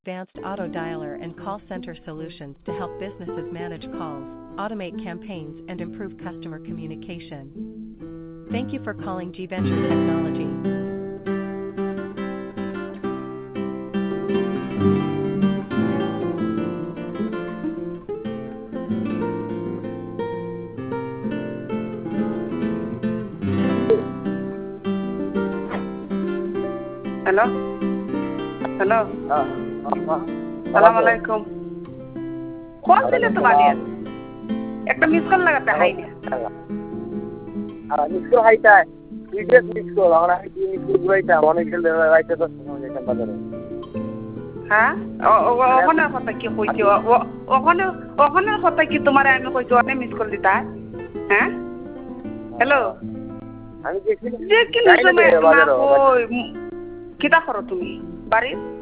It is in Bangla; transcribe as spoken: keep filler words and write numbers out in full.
advanced auto dialer and call center solutions to help businesses manage calls, automate campaigns, and improve customer communication. Thank you for calling G Venture Technology. Hello hello সালাম আলাইকুম কল দিলে তো বাড়িয়ে একটা মিস কল লাগাতে হাই না আর মিস কল হাইটা প্রিভিয়াস মিস কল আমরা কি মিস কল রাইটা অনেক গেল রাইটা তো সময় এটা বাজারে হ্যাঁ ওখানে কথা কি কইছো ওখানে ওখানে কথা কি তোমারে আমি কইছো অনেক মিস কল দিতা হ্যাঁ হ্যালো আমি দেখি যে কি সময় না কই কিতা করো তুমি বাড়ি